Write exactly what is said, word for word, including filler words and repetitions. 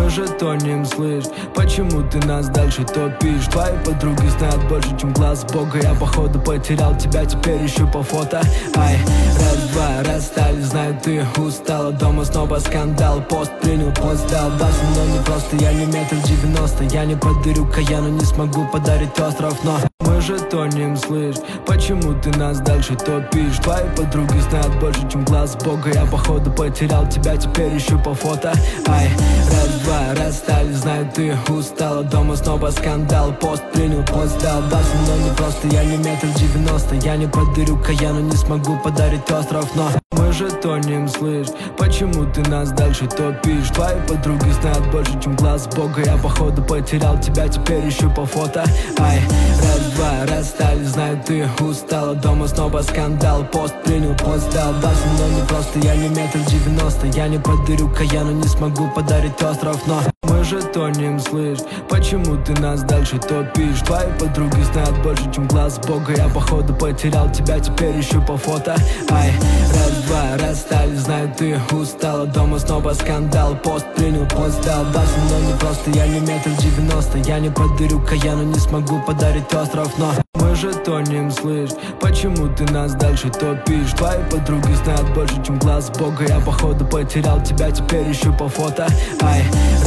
Мы же тонем, слышь, почему ты нас дальше топишь? Твои подруги знают больше, чем глаз Бога. Я походу потерял тебя, теперь ищу по фото. Ай, раз-два, расстались, знаю, ты устала. Дома снова скандал, пост принял, пост дал. Да, со мной не просто, я не метр девяносто. Я не подарю каяну, не смогу подарить остров, но мы же тонем, слышь, почему ты нас дальше топишь? Твои подруги знают больше, чем глаз Бога. Я походу потерял тебя, теперь ищу по фото. Ай, раз-два, расстались, знаю, ты устала. Дома снова скандал, пост принял, пост дал. Да, со мной не просто, я не метр девяносто. Я не подарю каяну, не смогу подарить остров, но мы же тонем, слышь, почему ты нас дальше топишь? Твои подруги знают больше, чем глаз Бога. Я походу потерял тебя, теперь ищу по фото. Ай, раз-два, расстались, знаю, ты устала. Дома снова скандал, пост принял, пост дал. Да, со мной не просто, я не метр девяносто. Я не подарю каяну, не смогу подарить остров, но мы же тонем, слышь, почему ты нас дальше топишь? Твои подруги знают больше, чем глаз Бога. Я походу потерял тебя, теперь ищу по фото. Ай, раз-два, расстались, знаю, ты устала. Дома снова скандал, пост принял, пост дал. Да, со мной не просто, я не метр девяносто. Я не подарю каяну, не смогу подарить остров, но мы же тонем, слышь, почему ты нас дальше топишь? Твои подруги знают больше, чем глаз Бога. Я походу потерял тебя, теперь ищу по фото. Ай,